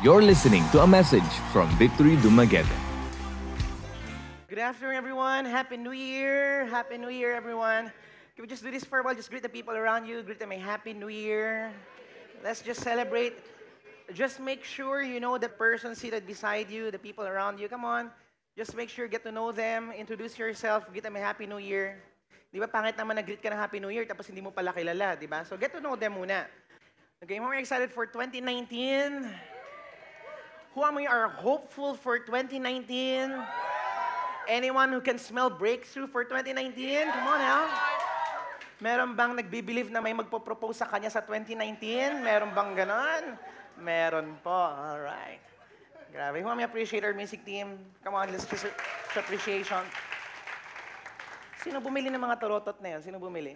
You're listening to a message from Victory Dumaguete. Good afternoon, everyone. Happy New Year. Happy New Year, everyone. Can we just do this for a while? Just greet the people around you. Greet them a Happy New Year. Let's just celebrate. Just make sure you know the person seated beside you, the people around you. Come on. Just make sure, get to know them. Introduce yourself. Greet them a Happy New Year. Di ba, pangit naman nag-greet ka ng Happy New Year tapos hindi mo pala kilala, di ba? So get to know them muna. Okay, more excited for 2019? Who among you are hopeful for 2019? Anyone who can smell breakthrough for 2019? Come on now. Meron bang nagbi-believe na may magpo-propose sa kanya sa 2019? Meron bang ganon? Meron po. Alright. Grabe. Who among you appreciate our music team? Come on, let's just appreciation. Sino bumili ng mga torotot na yun? Sino bumili?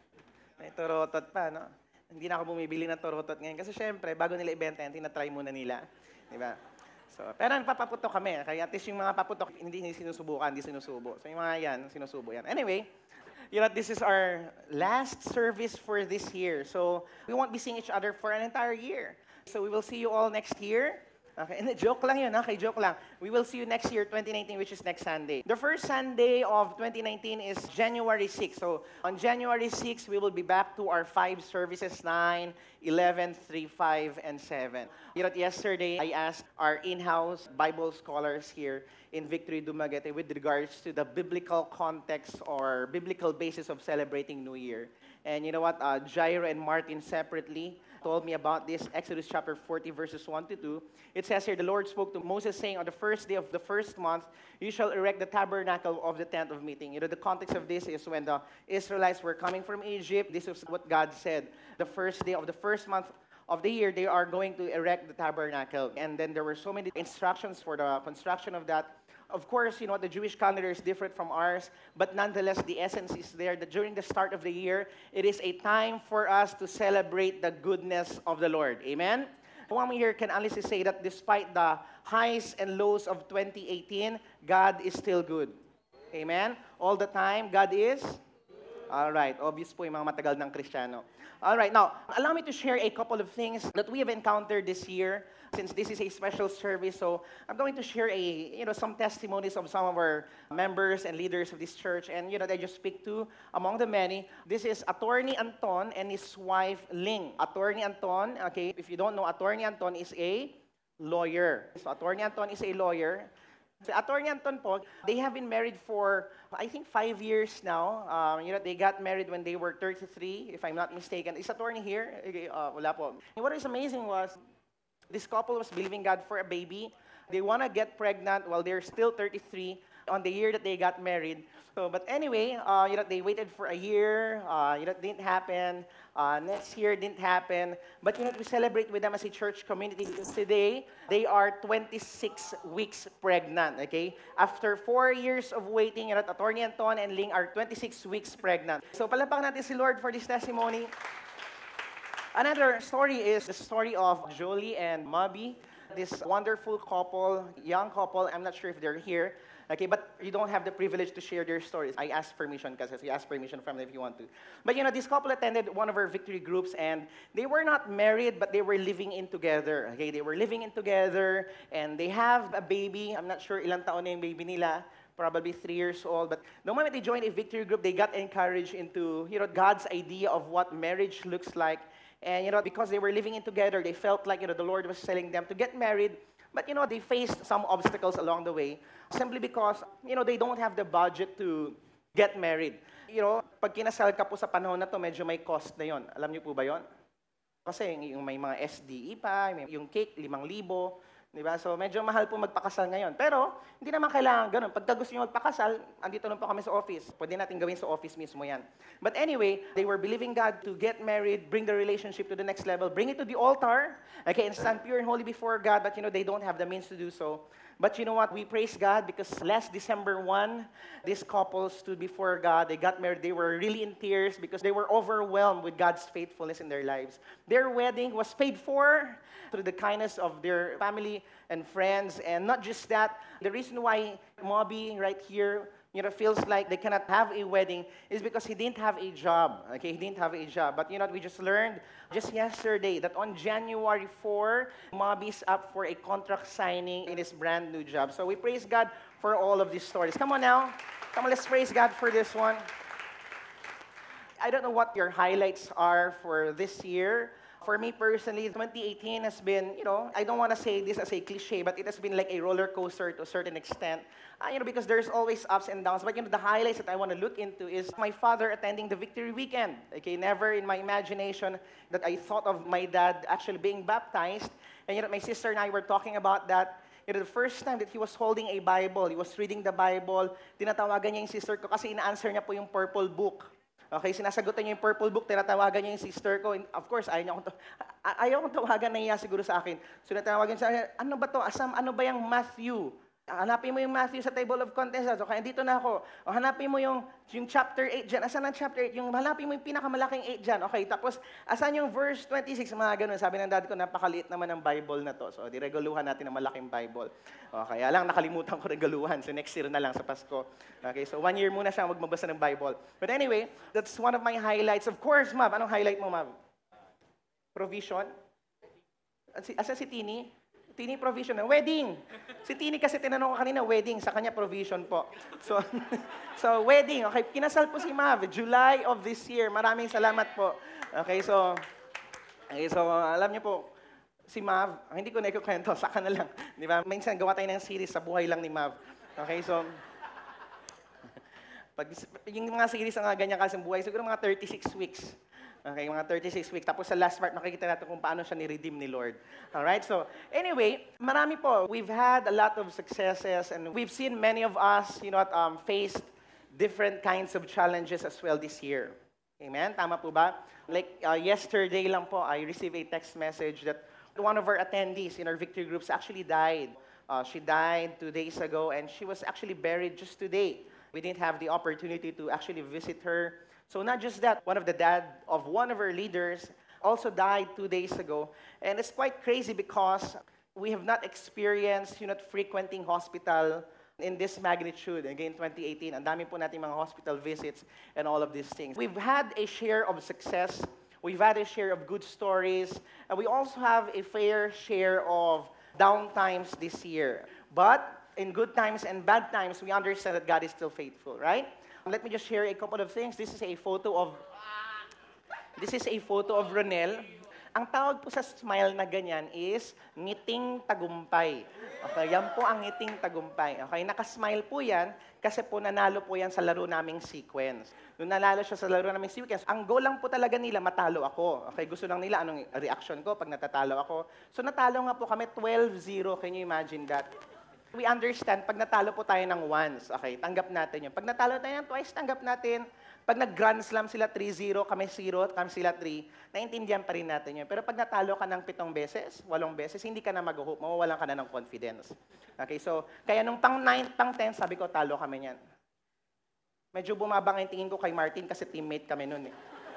May torotot pa, no? Hindi na ako bumibili ng torotot ngayon. Kasi syempre, bago nila ibenta yan, tinatry muna nila. Diba? So, pero nagpapaputok kami. Kaya at least yung mga paputok, hindi sinusubukan, hindi sinusubo. So yung mga yan, sinusubo yan. Anyway, you know, this is our last service for this year. So we won't be seeing each other for an entire year. So we will see you all next year. Okay, and joke lang yun, okay, joke lang. We will see you next year, 2019, which is next Sunday. The first Sunday of 2019 is January 6. So on January 6, we will be back to our 5 services, 9, 11, 3, 5, and 7. You know, yesterday, I asked our in-house Bible scholars here in Victory Dumaguete with regards to the biblical context or biblical basis of celebrating New Year. And you know what? Jairo and Martin separately told me about this. Exodus chapter 40, verses 1 to 2. It says here, the Lord spoke to Moses, saying, on the first day of the first month, you shall erect the tabernacle of the tent of meeting. You know, the context of this is when the Israelites were coming from Egypt. This is what God said. The first day of the first month of the year, they are going to erect the tabernacle. And then there were so many instructions for the construction of that. Of course, you know, the Jewish calendar is different from ours, but nonetheless, the essence is there that during the start of the year, it is a time for us to celebrate the goodness of the Lord. Amen? One here can honestly say that despite the highs and lows of 2018, God is still good. Amen? All the time, God is? All right. Obvious po yung mga matagal ng Kristiyano. All right. Now, allow me to share a couple of things that we have encountered this year. Since this is a special service, so I'm going to share some testimonies of some of our members and leaders of this church, and that I just speak to among the many. This is Attorney Anton and his wife Ling. Attorney Anton, okay, if you don't know, Attorney Anton is a lawyer. So Attorney Anton is a lawyer. So Attorney Anton po, they have been married for, I think, 5 years now. They got married when they were 33, if I'm not mistaken. Is Attorney here? Wala po. And what is amazing was, this couple was believing God for a baby. They want to get pregnant while they're still 33 on the year that they got married. So, but anyway, they waited for a year. It didn't happen. Next year didn't happen. But we celebrate with them as a church community because today they are 26 weeks pregnant. Okay, after 4 years of waiting, Attorney Anton and Ling are 26 weeks pregnant. So, palapang natin si Lord for this testimony. Another story is the story of Jolie and Mobby, this wonderful couple, young couple. I'm not sure if they're here, okay, but you don't have the privilege to share their stories. I asked permission because you ask permission from them if you want to. But this couple attended one of our victory groups, and they were not married, but they were living in together. Okay, they were living in together, and they have a baby. I'm not sure ilang taon na yung baby nila. Probably 3 years old. But the moment they joined a victory group, they got encouraged into God's idea of what marriage looks like. And, because they were living in together, they felt like, the Lord was telling them to get married. But, they faced some obstacles along the way simply because, they don't have the budget to get married. Pag kinasal ka po sa panahon na to, medyo may cost na yon. Alam niyo po ba yon? Kasi yung may mga SDE pa, yung cake, 5,000. Diba? So, medyo mahal po magpakasal ngayon. Pero, hindi naman kailangan ganun. Pagka gusto nyo magpakasal, andito lang po kami sa office. Pwede natin gawin sa office mismo yan. But anyway, they were believing God to get married, bring the relationship to the next level, bring it to the altar, okay, and stand pure and holy before God, but they don't have the means to do so. But you know what? We praise God because last December 1, this couple stood before God. They got married. They were really in tears because they were overwhelmed with God's faithfulness in their lives. Their wedding was paid for through the kindness of their family and friends. And not just that, the reason why Mobby right here feels like they cannot have a wedding is because he didn't have a job. Okay, he didn't have a job. But we just learned just yesterday that on January 4, Mobby's up for a contract signing in his brand new job. So we praise God for all of these stories. Come on now. Come on, let's praise God for this one. I don't know what your highlights are for this year. For me personally, 2018 has been, I don't want to say this as a cliche, but it has been like a roller coaster to a certain extent. Because there's always ups and downs. But the highlights that I want to look into is my father attending the Victory Weekend. Okay, never in my imagination that I thought of my dad actually being baptized. And my sister and I were talking about that. The first time that he was holding a Bible, he was reading the Bible, tinatawagan niya yung sister ko kasi ina-answer niya po yung purple book. Okay, sinasagutan niya yung purple book, tinatawagan niya yung sister ko. And of course, ayaw akong tawagan, nahiya siguro sa akin. So, tinatawagan sa akin, ano ba to? Asam, ano ba yung Matthew? Hanapin mo yung Matthew sa table of contents. Okay, dito na ako. O, hanapin mo yung chapter 8 dyan. Asan ang chapter 8? Hanapin mo yung pinakamalaking 8 dyan. Okay, tapos, asan yung verse 26? Mga ganun. Sabi ng dad ko, napakaliit naman ng Bible na to. So, direguluhan natin ng malaking Bible. Okay, kaya nakalimutan ko reguluhan. So, next year na lang sa Pasko. Okay, so 1 year muna siya magbabasa ng Bible. But anyway, that's one of my highlights. Of course, Mav. Anong highlight mo, Mav? Provision? Asan si Tini? Tini provision na. Wedding. Si Tini kasi tinanong ko kanina, wedding. Sa kanya provision po. So, so wedding. Okay, kinasal po si Mav. July of this year. Maraming salamat po. Okay, so alam niyo po, si Mav, hindi ko na ikukwento, saka na lang. Di ba? Minsan gawa tayo ng series sa buhay lang ni Mav. Okay, so, yung mga series na ganyan kasi buhay, siguro mga 36 weeks. Okay, mga 36 weeks. Tapos sa last part, makikita natin kung paano siya ni-redeem ni Lord. Alright, so anyway, marami po. We've had a lot of successes and we've seen many of us, faced different kinds of challenges as well this year. Amen? Tama po ba? Like yesterday lang po, I received a text message that one of our attendees in our victory groups actually died. She died 2 days ago and she was actually buried just today. We didn't have the opportunity to actually visit her. So not just that, one of the dad of one of our leaders also died 2 days ago. And it's quite crazy because we have not experienced, frequenting hospital in this magnitude. Again, 2018, ang dami po natin mga hospital visits and all of these things. We've had a share of success. We've had a share of good stories. And we also have a fair share of down times this year. But in good times and bad times, we understand that God is still faithful, right? Let me just share a couple of things. This is a photo of Ronel. Ang tawag po sa smile na ganyan is ngiting tagumpay. Okay, yan po ang ngiting tagumpay. Okay, nakasmile po yan kasi po nanalo po yan sa laro naming sequence. Nung nanalo siya sa laro naming sequence, ang goal lang po talaga nila, matalo ako. Okay, gusto lang nila anong reaction ko pag natatalo ako. So natalo nga po kami 12-0. Can you imagine that? We understand, pag natalo po tayo ng once, okay, tanggap natin yun. Pag natalo tayo ng twice, tanggap natin. Pag nag-grand slam sila 3-0, kami 0, kami sila 3, naintindihan pa rin natin yun. Pero pag natalo ka ng 7 beses, 8 beses, hindi ka na mag-hope, mawawalan ka na ng confidence. Okay, so, kaya nung pang 9, pang 10, sabi ko, talo kami niyan. Medyo bumabang yung tingin ko kay Martin kasi teammate kami nun eh.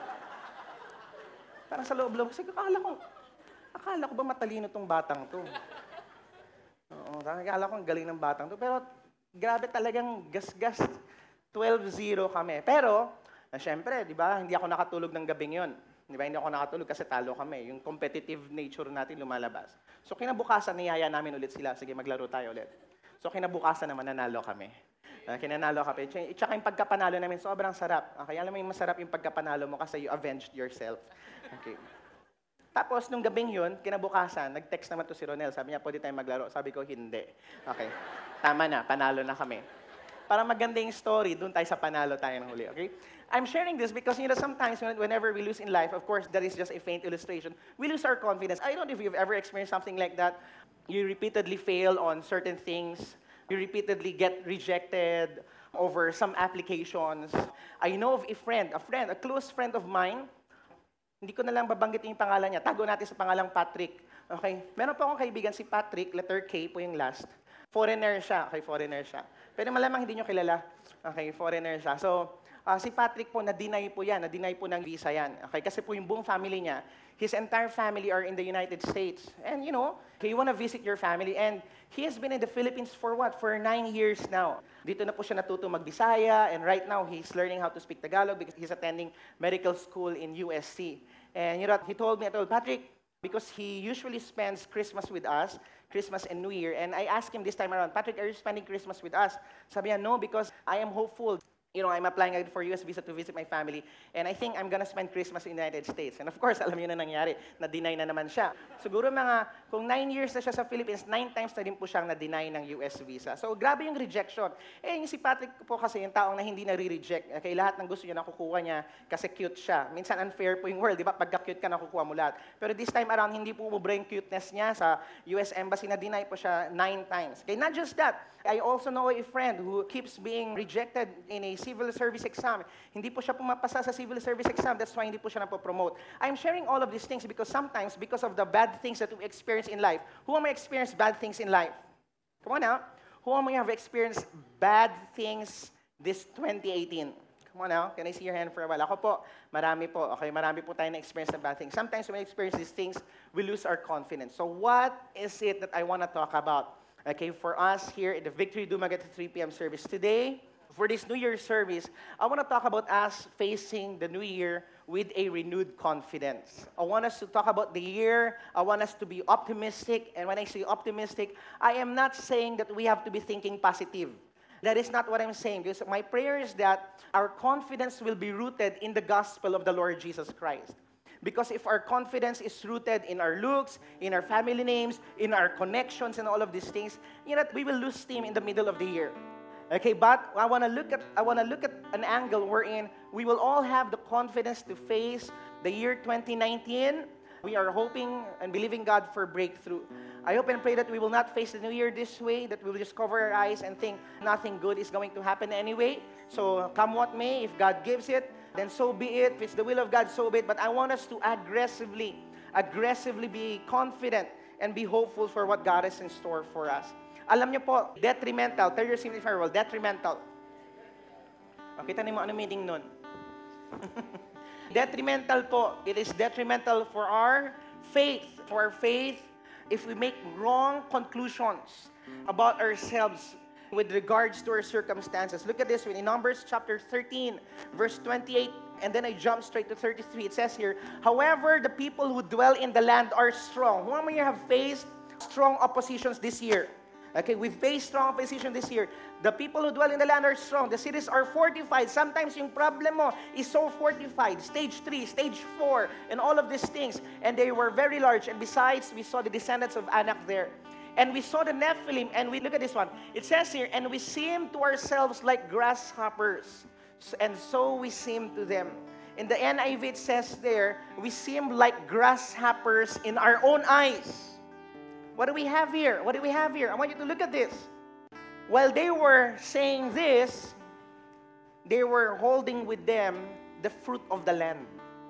Parang sa loob-loob, kasi akala ko ba matalino tong batang to? Oo, akala ko ang galing ng batang to. Pero grabe talagang gas-gas. 12-0 kami. Pero, syempre, di ba, hindi ako nakatulog ng gabing yon. Di ba, hindi ako nakatulog kasi talo kami. Yung competitive nature natin lumalabas. So, kinabukasan, niyaya namin ulit sila. Sige, maglaro tayo ulit. So, kinabukasan naman, nanalo kami. Kinanalo kami. Tsaka yung pagkapanalo namin, sobrang sarap. Okay, alam mo yung masarap yung pagkapanalo mo kasi you avenged yourself. Okay. Tapos, nung gabing yun, kinabukasan, nag-text naman to si Ronel. Sabi niya, pwede tayong maglaro. Sabi ko, hindi. Okay. Tama na, panalo na kami. Para maganda yung story, doon tayo sa panalo tayo ng huli. Okay? I'm sharing this because, sometimes whenever we lose in life, of course, that is just a faint illustration, we lose our confidence. I don't know if you've ever experienced something like that. You repeatedly fail on certain things. You repeatedly get rejected over some applications. I know of a close friend of mine. Hindi ko na lang babanggitin yung pangalan niya. Tago natin sa pangalang Patrick. Okay? Meron po akong kaibigan si Patrick, letter K po yung last. Foreigner siya. Okay, foreigner siya. Pero malamang hindi nyo kilala. Okay, foreigner siya. So, si Patrick po, na-deny po yan. Na-deny po ng visa yan. Okay, kasi po yung buong family niya, his entire family are in the United States. And Okay, you want to visit your family, and he has been in the Philippines for what? For 9 years now. Dito na po siya natuto mag-Bisaya, and right now he's learning how to speak Tagalog because he's attending medical school in USC. And you know, he told me, Patrick, because he usually spends Christmas with us, Christmas and New Year, and I asked him this time around, Patrick, are you spending Christmas with us? Sabi niya, no, because I am hopeful. You know, I'm applying again for US visa to visit my family, and I think I'm gonna spend Christmas in the United States. And of course, alam niyo na nangyari, na-deny na naman siya. Siguro kung 9 years na siya sa Philippines, 9 times na din po siyang na-deny ng US visa. So, grabe yung rejection. Yung si Patrick po kasi yung taong na hindi nare-reject. Okay, lahat ng gusto niya nakukuha niya kasi cute siya. Minsan unfair po yung world, di ba? Pagka-cute ka, nakukuha mo lahat. Pero this time around, hindi po umubra yung cuteness niya sa US Embassy, na-deny po siya 9 times. Okay, not just that, I also know a friend who keeps being rejected in a civil service exam. Hindi po siya pumapasa sa civil service exam. That's why hindi po siya napopromote. I'm sharing all of these things because sometimes, because of the bad things that we experience in life, who am I experienced bad things in life? Come on now. Who am I have experienced bad things this 2018? Come on now. Can I see your hand for a while? Ako po, marami po. Okay, marami po tayo na-experience na bad things. Sometimes when we experience these things, we lose our confidence. So what is it that I want to talk about? Okay, for us here at the Victory Dumaguete 3 p.m. service today, for this New Year service, I want to talk about us facing the New Year with a renewed confidence. I want us to talk about the year. I want us to be optimistic. And when I say optimistic, I am not saying that we have to be thinking positive. That is not what I'm saying. Because my prayer is that our confidence will be rooted in the gospel of the Lord Jesus Christ. Because if our confidence is rooted in our looks, in our family names, in our connections, and all of these things, you know, we will lose steam in the middle of the year. Okay, but I want to look at an angle wherein we will all have the confidence to face the year 2019. We are hoping and believing God for breakthrough. I hope and pray that we will not face the new year this way, that we will just cover our eyes and think nothing good is going to happen anyway. So come what may, if God gives it, then so be it. If it's the will of God, so be it. But I want us to aggressively be confident and be hopeful for what God is in store for us. Alam niyo po, detrimental. Tell your signifier well, detrimental. O, kita niyo mo ano meaning nun? Detrimental po. It is detrimental for our faith. For our faith, if we make wrong conclusions about ourselves with regards to our circumstances. Look at this one in Numbers chapter 13, verse 28, and then I jump straight to 33. It says here, however, the people who dwell in the land are strong. Who among you have faced strong oppositions this year? Okay, we've faced strong opposition this year. The people who dwell in the land are strong. The cities are fortified. Sometimes yung problem mo is so fortified. Stage 3, stage 4, and all of these things. And they were very large. And besides, we saw the descendants of Anak there. And we saw the Nephilim, and we look at this one. It says here, and we seemed to ourselves like grasshoppers, and so we seemed to them. In the NIV, it says there, we seem like grasshoppers in our own eyes. What do we have here? What do we have here? I want you to look at this. While they were saying this, they were holding with them the fruit of the land.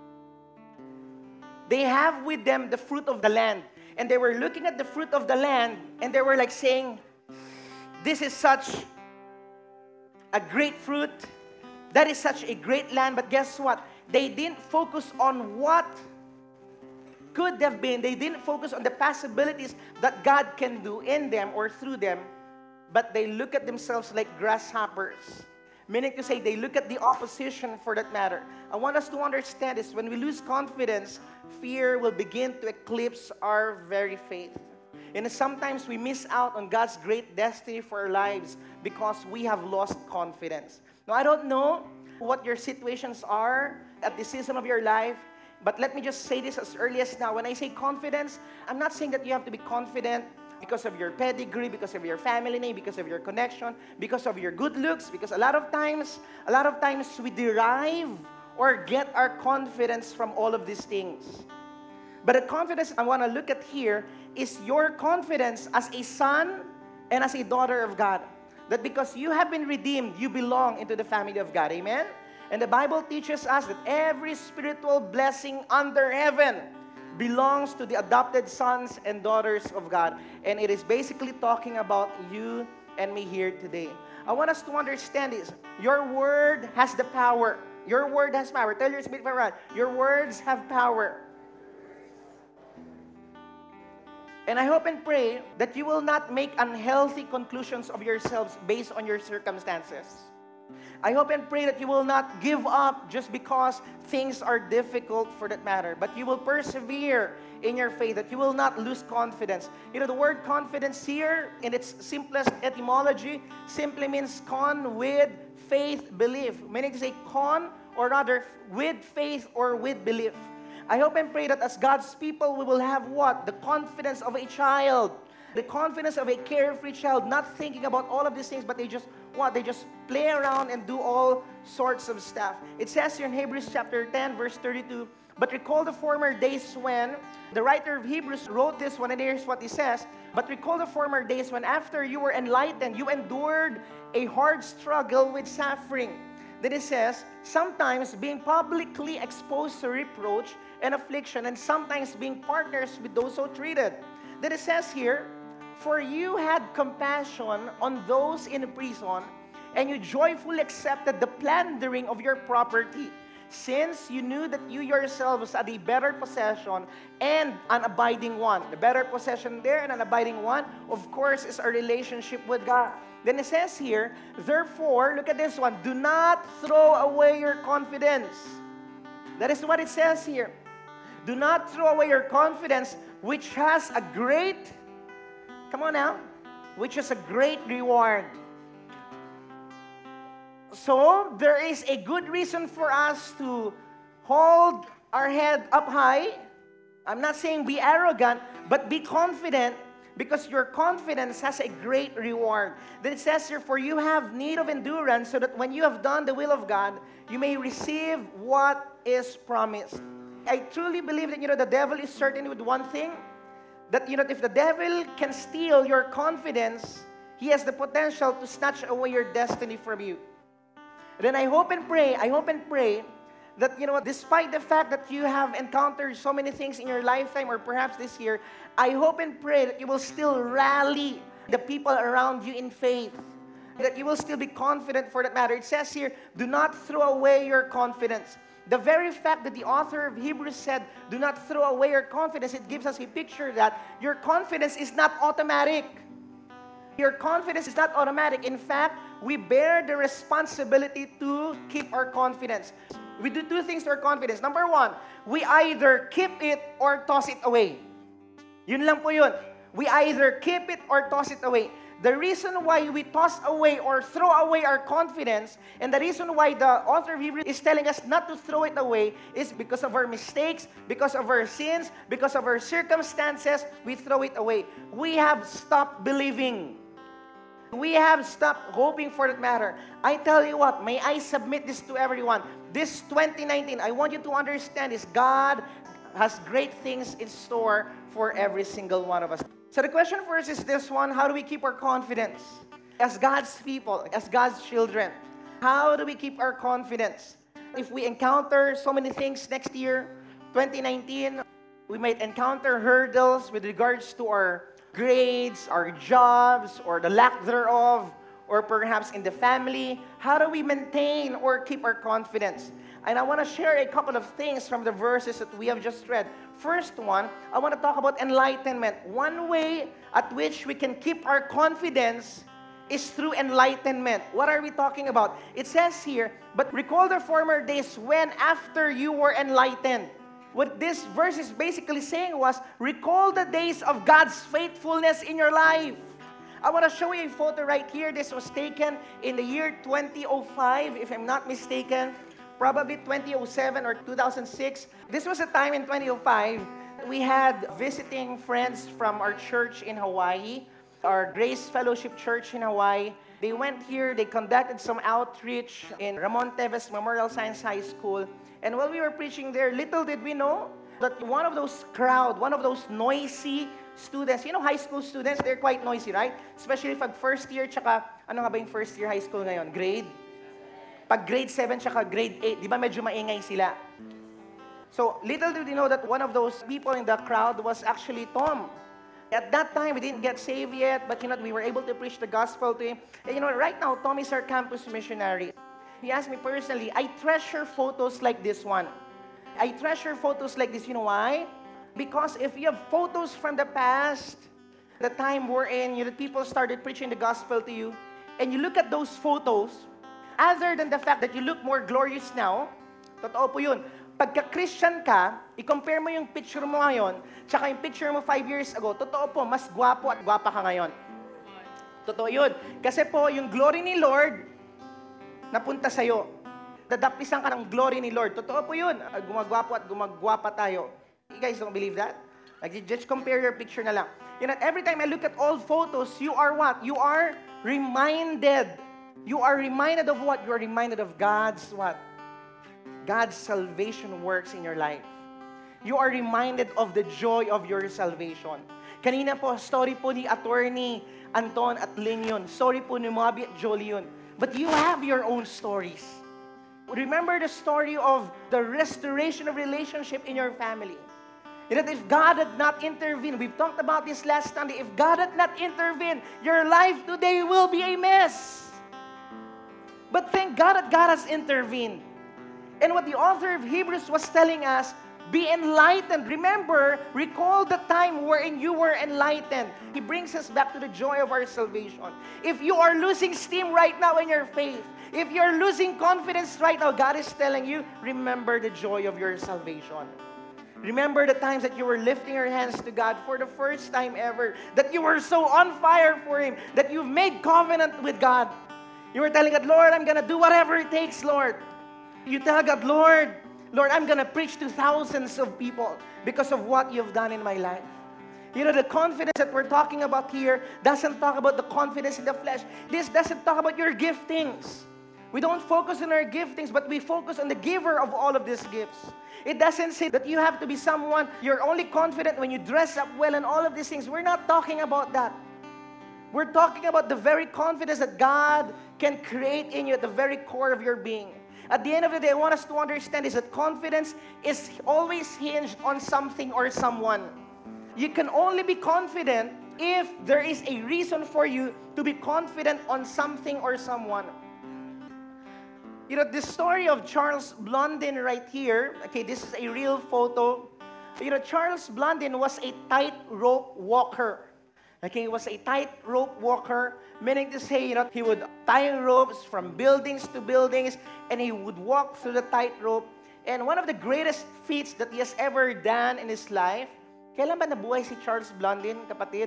They have with them the fruit of the land. And they were looking at the fruit of the land, and they were like saying, this is such a great fruit. That is such a great land. But guess what? They didn't focus on what could have been. They didn't focus on the possibilities that God can do in them or through them. But they look at themselves like grasshoppers. Meaning to say, they look at the opposition for that matter. I want us to understand this. When we lose confidence, fear will begin to eclipse our very faith. And sometimes we miss out on God's great destiny for our lives because we have lost confidence. Now, I don't know what your situations are at this season of your life, but let me just say this as early as now. When I say confidence, I'm not saying that you have to be confident because of your pedigree, because of your family name, because of your connection, because of your good looks, because a lot of times we derive or get our confidence from all of these things. But the confidence I want to look at here is your confidence as a son and as a daughter of God. That because you have been redeemed, you belong into the family of God. Amen? And the Bible teaches us that every spiritual blessing under heaven belongs to the adopted sons and daughters of God. And it is basically talking about you and me here today. I want us to understand this. Your word has the power. Your word has power. Tell your spirit, your words have power. And I hope and pray that you will not make unhealthy conclusions of yourselves based on your circumstances. I hope and pray that you will not give up just because things are difficult for that matter, but you will persevere in your faith, that you will not lose confidence. You know, the word confidence here, in its simplest etymology, simply means con, with, faith, belief. Meaning to say con, or rather with faith or with belief. I hope and pray that as God's people, we will have what? The confidence of a child. The confidence of a carefree child, not thinking about all of these things, but they just play around and do all sorts of stuff. It says here in Hebrews chapter 10, verse 32, but recall the former days when, the writer of Hebrews wrote this one, and here's what he says, but recall the former days when after you were enlightened, you endured a hard struggle with suffering. Then it says, sometimes being publicly exposed to reproach and affliction, and sometimes being partners with those so treated. Then it says here, for you had compassion on those in prison, and you joyfully accepted the plundering of your property, since you knew that you yourselves had a better possession and an abiding one. The better possession there and an abiding one, of course, is our relationship with God. Then it says here, therefore, look at this one, do not throw away your confidence. That is what it says here. Do not throw away your confidence, which has a great, come on now, which is a great reward. So, there is a good reason for us to hold our head up high. I'm not saying be arrogant, but be confident, because your confidence has a great reward. Then it says here, for you have need of endurance, so that when you have done the will of God, you may receive what is promised. I truly believe that, the devil is certain with one thing, that, if the devil can steal your confidence, he has the potential to snatch away your destiny from you. Then I hope and pray that, despite the fact that you have encountered so many things in your lifetime or perhaps this year, I hope and pray that you will still rally the people around you in faith, that you will still be confident for that matter. It says here, do not throw away your confidence. The very fact that the author of Hebrews said, do not throw away your confidence, it gives us a picture that your confidence is not automatic. Your confidence is not automatic. In fact, we bear the responsibility to keep our confidence. We do two things to our confidence. Number one, we either keep it or toss it away. Yun lang po yun. We either keep it or toss it away. The reason why we toss away or throw away our confidence, and the reason why the author of Hebrews is telling us not to throw it away, is because of our mistakes, because of our sins, because of our circumstances, we throw it away. We have stopped believing. We have stopped hoping for that matter. I tell you what, may I submit this to everyone. This 2019, I want you to understand is God has great things in store for every single one of us. So the question first is this one, how do we keep our confidence? As God's people, as God's children, how do we keep our confidence? If we encounter so many things next year, 2019, we might encounter hurdles with regards to our grades, our jobs, or the lack thereof, or perhaps in the family. How do we maintain or keep our confidence? And I want to share a couple of things from the verses that we have just read. First one, I want to talk about enlightenment. One way at which we can keep our confidence is through enlightenment. What are we talking about? It says here, but recall the former days when after you were enlightened. What this verse is basically saying was, recall the days of God's faithfulness in your life. I want to show you a photo right here. This was taken in the year 2005, if I'm not mistaken. Probably 2007 or 2006. This was a time in 2005. We had visiting friends from our church in Hawaii, our Grace Fellowship Church in Hawaii. They went here, they conducted some outreach in Ramon Teves Memorial Science High School. And while we were preaching there, little did we know that one of those noisy students, high school students, they're quite noisy, right? Especially pag first year, tsaka, ano nga ba yung first year high school ngayon? Pag grade 7 tsaka grade 8, di ba medyo maingay sila? So, little did we know that one of those people in the crowd was actually Tom. At that time, we didn't get saved yet, but we were able to preach the gospel to him. And right now, Tom is our campus missionary. He asked me personally, I treasure photos like this one. I treasure photos like this. You know why? Because if you have photos from the past, the time wherein people started preaching the gospel to you, and you look at those photos, other than the fact that you look more glorious now, totoo po yun. Pagka-Christian ka, i-compare mo yung picture mo ngayon, tsaka yung picture mo 5 years ago, totoo po, mas gwapo at gwapa ka ngayon. Totoo yun. Kasi po, yung glory ni Lord, napunta sa'yo. Dadapisan ka ng glory ni Lord. Totoo po yun. Gumagwapo at gumagwapa tayo. You guys don't believe that? Like, just compare your picture na lang. Every time I look at old photos, you are what? You are reminded. You are reminded of what? You are reminded of God's what? God's salvation works in your life. You are reminded of the joy of your salvation. Kanina po, story po ni Attorney Anton at Lynn yun. Story po ni Moby at Jolie yun. But you have your own stories. Remember the story of the restoration of relationship in your family. That if God had not intervened, we've talked about this last Sunday, if God had not intervened, your life today will be a mess. But thank God that God has intervened. And what the author of Hebrews was telling us, be enlightened. Remember, recall the time wherein you were enlightened. He brings us back to the joy of our salvation. If you are losing steam right now in your faith, if you're losing confidence right now, God is telling you, remember the joy of your salvation. Remember the times that you were lifting your hands to God for the first time ever, that you were so on fire for Him, that you've made covenant with God. You were telling God, Lord, I'm going to do whatever it takes, Lord. You tell God, Lord, I'm going to preach to thousands of people because of what you've done in my life. The confidence that we're talking about here doesn't talk about the confidence in the flesh. This doesn't talk about your giftings. We don't focus on our giftings, but we focus on the giver of all of these gifts. It doesn't say that you have to be someone, you're only confident when you dress up well and all of these things. We're not talking about that. We're talking about the very confidence that God can create in you at the very core of your being. At the end of the day, I want us to understand is that confidence is always hinged on something or someone. You can only be confident if there is a reason for you to be confident on something or someone. The story of Charles Blondin right here, okay, this is a real photo. Charles Blondin was a tightrope walker. Okay, he was a tightrope walker, meaning to say, he would tie ropes from buildings to buildings, and he would walk through the tightrope. And one of the greatest feats that he has ever done in his life, kailan ba nabuhay si Charles Blondin, kapatid?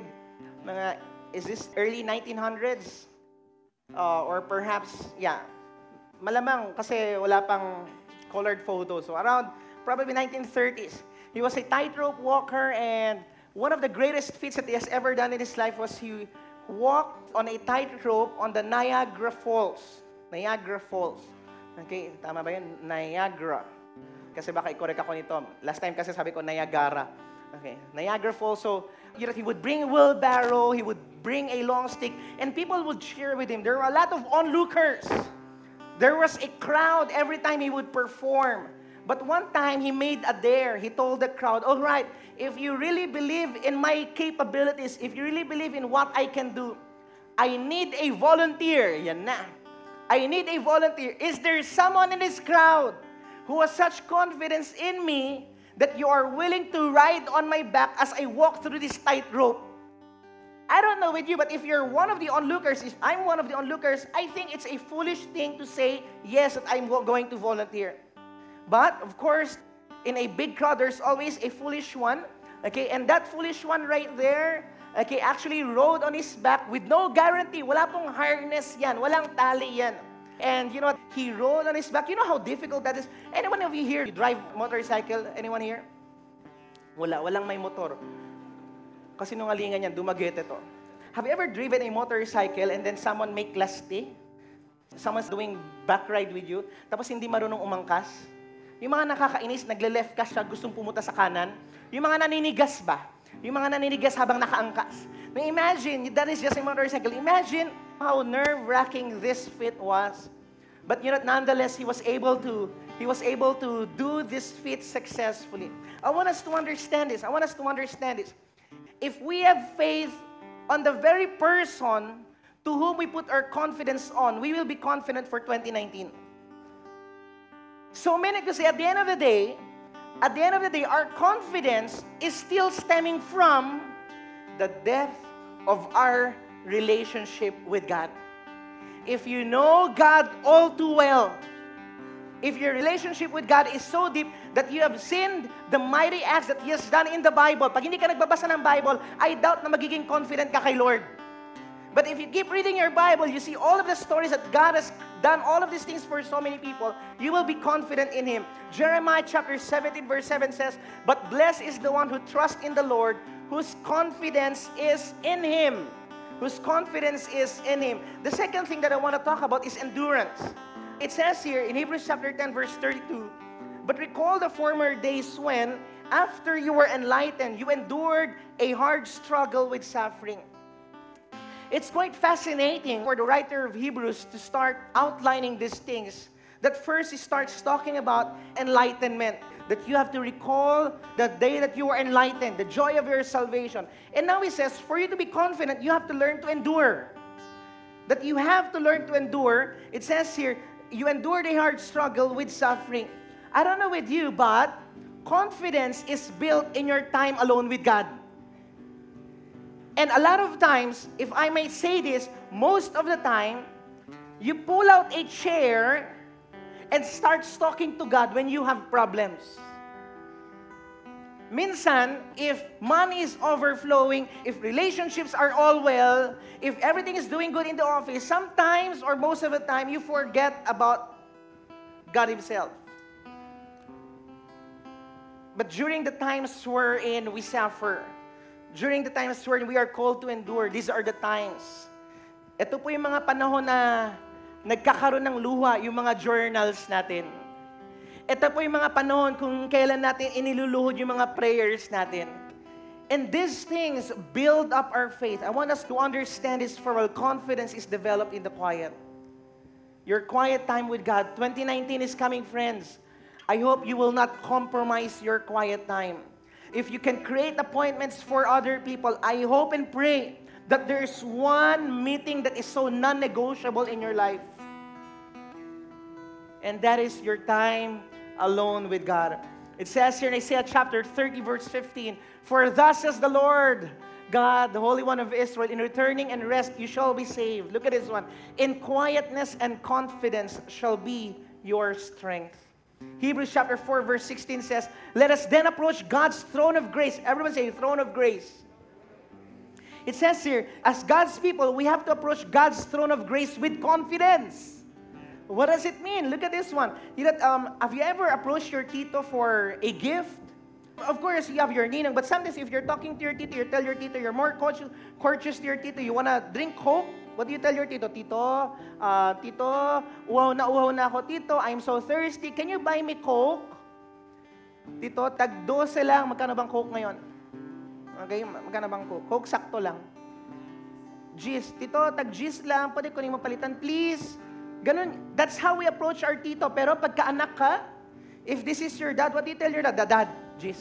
Is this early 1900s? Or perhaps, malamang kasi wala pang colored photos. So around probably 1930s. He was a tightrope walker, and one of the greatest feats that he has ever done in his life was he walked on a tightrope on the Niagara Falls. Niagara Falls. Okay, tama ba yun? Niagara. Kasi baka i-correct ako nito. Last time kasi sabi ko Niagara. Okay, Niagara Falls. So, he would bring a wheelbarrow, he would bring a long stick, and people would cheer with him. There were a lot of onlookers. There was a crowd every time he would perform. But one time, he made a dare. He told the crowd, all right, if you really believe in my capabilities, if you really believe in what I can do, I need a volunteer. Yan na. I need a volunteer. Is there someone in this crowd who has such confidence in me that you are willing to ride on my back as I walk through this tightrope? I don't know with you, but if you're one of the onlookers, if I'm one of the onlookers, I think it's a foolish thing to say, yes, that I'm going to volunteer. But, of course, in a big crowd, there's always a foolish one. Okay, and that foolish one right there, okay, actually rode on his back with no guarantee. Wala pong harness yan. Walang tali yan. And you know what? He rode on his back. You know how difficult that is? Anyone of you here, you drive motorcycle? Anyone here? Walang may motor. Kasi nungalingan yan, dumagete to. Have you ever driven a motorcycle and then someone make lasti? Someone's doing back ride with you, tapos hindi marunong umangkas? Yung mga nakakainis, nagle-left ka siya, gustong pumunta sa kanan. Yung mga naninigas ba? Yung mga naninigas habang nakaangkas. Now imagine, that is just a motorcycle. Imagine how nerve-wracking this feat was. But you know, nonetheless, he was able to do this feat successfully. I want us to understand this. If we have faith on the very person to whom we put our confidence on, we will be confident for 2019. So many, kasi at the end of the day, at the end of the day, our confidence is still stemming from the depth of our relationship with God. If you know God all too well, if your relationship with God is so deep that you have seen the mighty acts that He has done in the Bible, pag hindi ka nagbabasa ng Bible, I doubt na magiging confident ka kay Lord. But if you keep reading your Bible, you see all of the stories that God has done all of these things for so many people, you will be confident in Him. Jeremiah chapter 17 verse 7 says, "But blessed is the one who trusts in the Lord, whose confidence is in Him." Whose confidence is in Him. The second thing that I want to talk about is endurance. It says here in Hebrews chapter 10 verse 32, "But recall the former days when, after you were enlightened, you endured a hard struggle with suffering." It's quite fascinating for the writer of Hebrews to start outlining these things. That first he starts talking about enlightenment. That you have to recall the day that you were enlightened, the joy of your salvation. And now he says, for you to be confident, you have to learn to endure. That you have to learn to endure. It says here, you endured a hard struggle with suffering. I don't know with you, but confidence is built in your time alone with God. And a lot of times, if I may say this, most of the time, you pull out a chair and start talking to God when you have problems. Minsan, if money is overflowing, if relationships are all well, if everything is doing good in the office, sometimes or most of the time, you forget about God Himself. But during the times wherein we suffer, during the times wherein we are called to endure, these are the times. Ito po yung mga panahon na nagkakaroon ng luha yung mga journals natin. Ito po yung mga panahon kung kailan natin iniluluhod yung mga prayers natin. And these things build up our faith. I want us to understand this for while confidence is developed in the quiet. Your quiet time with God. 2019 is coming, friends. I hope you will not compromise your quiet time. If you can create appointments for other people, I hope and pray that there's one meeting that is so non-negotiable in your life. And that is your time alone with God. It says here in Isaiah chapter 30 verse 15, "For thus says the Lord God, the Holy One of Israel, in returning and rest you shall be saved." Look at this one. "In quietness and confidence shall be your strength." Hebrews chapter 4 verse 16 says, "Let us then approach God's throne of grace." Everyone say, throne of grace. It says here, as God's people, we have to approach God's throne of grace with confidence. What does it mean? Look at this one. Have you ever approached your tito for a gift? Of course, you have your ninang, but sometimes if you're talking to your tito, you tell your tito, you're more courteous to your tito, you wanna drink Coke? What do you tell your tito? Tito, uhaw na ako. Tito, I'm so thirsty. Can you buy me Coke? Tito, tag 12 lang. Magkano bang Coke ngayon? Okay, magkano bang Coke? Coke sakto lang. Gis. Tito, tag gis lang. Pwede ko rin mapalitan, please. Ganun. That's how we approach our tito. Pero pagka-anak ka, if this is your dad, what do you tell your dad? Dad, gis.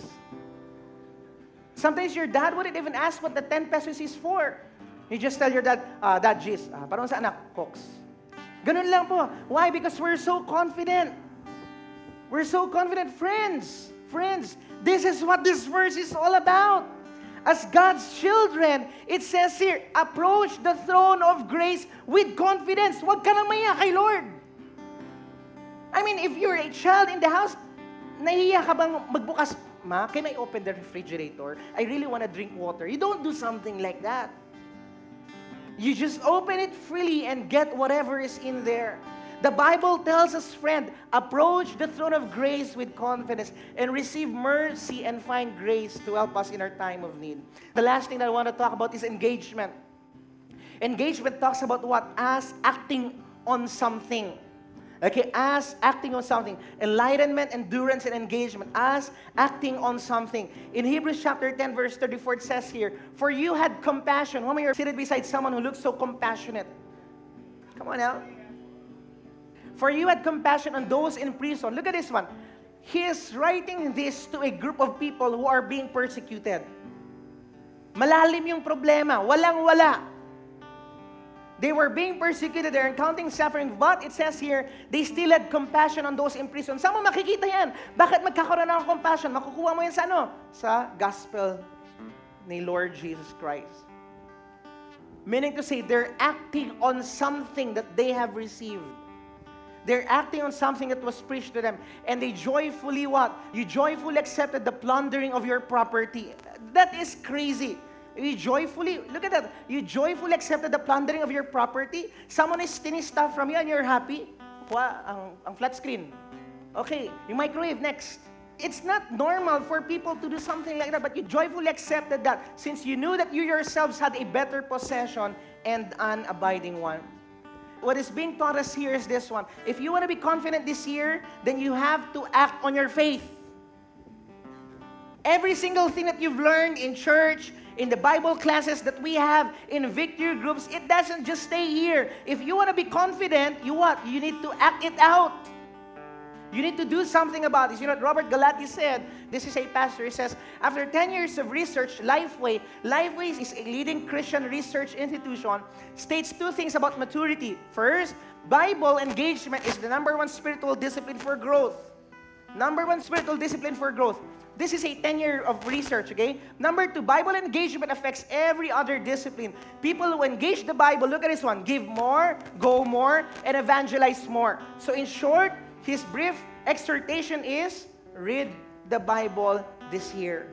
Sometimes your dad wouldn't even ask what the 10 pesos is for. You just tell your dad, Dad, gis. Parang sa anak, Cokes. Ganun lang po. Why? Because we're so confident. We're so confident. Friends, this is what this verse is all about. As God's children, it says here, approach the throne of grace with confidence. Huwag ka nang maiya kay Lord. I mean, if you're a child in the house, nahiya ka bang magbukas? Ma, can I open the refrigerator? I really want to drink water. You don't do something like that. You just open it freely and get whatever is in there. The Bible tells us, friend, approach the throne of grace with confidence and receive mercy and find grace to help us in our time of need. The last thing that I want to talk about is engagement. Engagement talks about what? As acting on something. Okay, as acting on something. Enlightenment, endurance, and engagement. As acting on something. In Hebrews chapter 10, verse 34, it says here, "For you had compassion." How many are seated beside someone who looks so compassionate? Come on now. "For you had compassion on those in prison." Look at this one. He is writing this to a group of people who are being persecuted. Malalim yung problema. Walang-wala. They were being persecuted, they're encountering suffering, but it says here, they still had compassion on those in prison. Saan mo makikita yan? Bakit magkakaroon ng compassion? Makukuha mo yan sa ano? Sa gospel ni Lord Jesus Christ. Meaning to say, they're acting on something that they have received. They're acting on something that was preached to them. And they joyfully what? You joyfully accepted the plundering of your property. That is crazy. You joyfully, look at that. You joyfully accepted the plundering of your property. Someone is stealing stuff from you and you're happy. Ang flat screen. Okay, yung microwave, next. It's not normal for people to do something like that, but you joyfully accepted that since you knew that you yourselves had a better possession and an abiding one. What is being taught us here is this one. If you want to be confident this year, then you have to act on your faith. Every single thing that you've learned in church, in the Bible classes that we have, in victory groups, it doesn't just stay here. If you want to be confident, you what? You need to act it out. You need to do something about this. You know what Robert Galati said? This is a pastor. He says, after 10 years of research, Lifeway is a leading Christian research institution, states two things about maturity. First, Bible engagement is the number one spiritual discipline for growth. Number one spiritual discipline for growth. This is a 10-year of research, okay? Number two, Bible engagement affects every other discipline. People who engage the Bible, look at this one, give more, go more, and evangelize more. So in short, his brief exhortation is, read the Bible this year.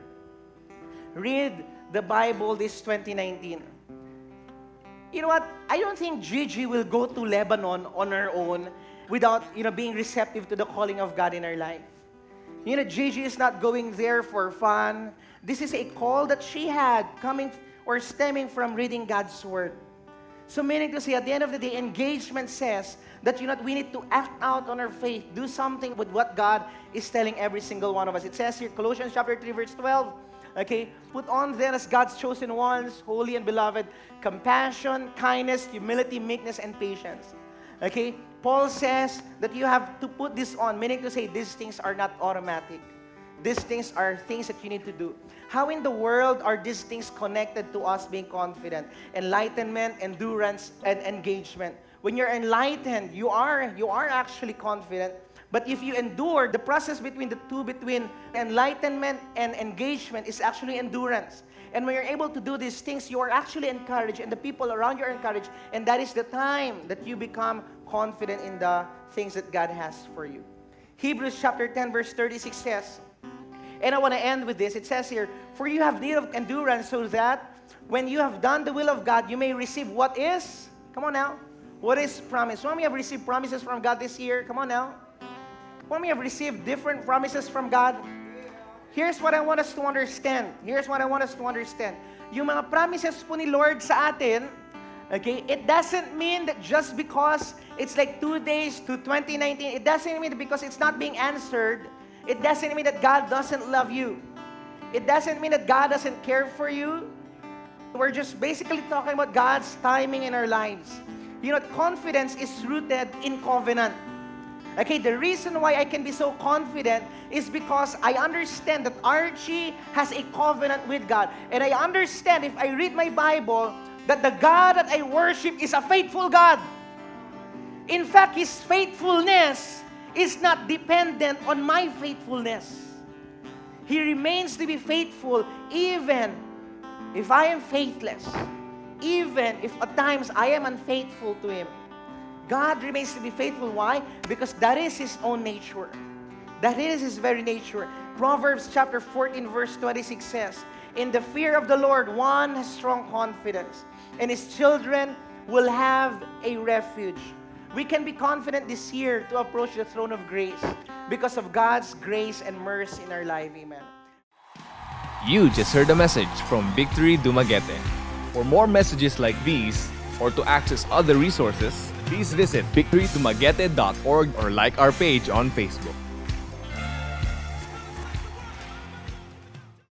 Read the Bible this 2019. You know what? I don't think Gigi will go to Lebanon on her own without, being receptive to the calling of God in her life. Gigi is not going there for fun. This is a call that she had coming or stemming from reading God's Word. So meaning to say, at the end of the day, engagement says that we need to act out on our faith, do something with what God is telling every single one of us. It says here, Colossians chapter 3, verse 12, okay, put on then as God's chosen ones, holy and beloved, compassion, kindness, humility, meekness, and patience. Okay, Paul says that you have to put this on, meaning to say these things are not automatic. These things are things that you need to do. How in the world are these things connected to us being confident? Enlightenment, endurance, and engagement. When you're enlightened, you are actually confident. But if you endure, the process between the two, between enlightenment and engagement, is actually endurance. And when you're able to do these things, you are actually encouraged, and the people around you are encouraged. And that is the time that you become confident in the things that God has for you. Hebrews chapter 10, verse 36 says, and I want to end with this. It says here, for you have need of endurance so that when you have done the will of God, you may receive what is? Come on now. What is promise? How many have received promises from God this year? Come on now. How many have received different promises from God? Here's what I want us to understand. Yung mga promises po ni Lord sa atin, okay, it doesn't mean that just because it's like 2 days to 2019, it doesn't mean that because it's not being answered, it doesn't mean that God doesn't love you. It doesn't mean that God doesn't care for you. We're just basically talking about God's timing in our lives. Confidence is rooted in covenant. Okay, the reason why I can be so confident is because I understand that Archie has a covenant with God. And I understand if I read my Bible that the God that I worship is a faithful God. In fact, His faithfulness is not dependent on my faithfulness. He remains to be faithful even if I am faithless. Even if at times I am unfaithful to Him. God remains to be faithful. Why? Because that is His own nature. That is His very nature. Proverbs chapter 14 verse 26 says, in the fear of the Lord, one has strong confidence, and his children will have a refuge. We can be confident this year to approach the throne of grace because of God's grace and mercy in our life. Amen. You just heard a message from Victory Dumaguete. For more messages like these, or to access other resources, please visit victorydumaguete.org or like our page on Facebook.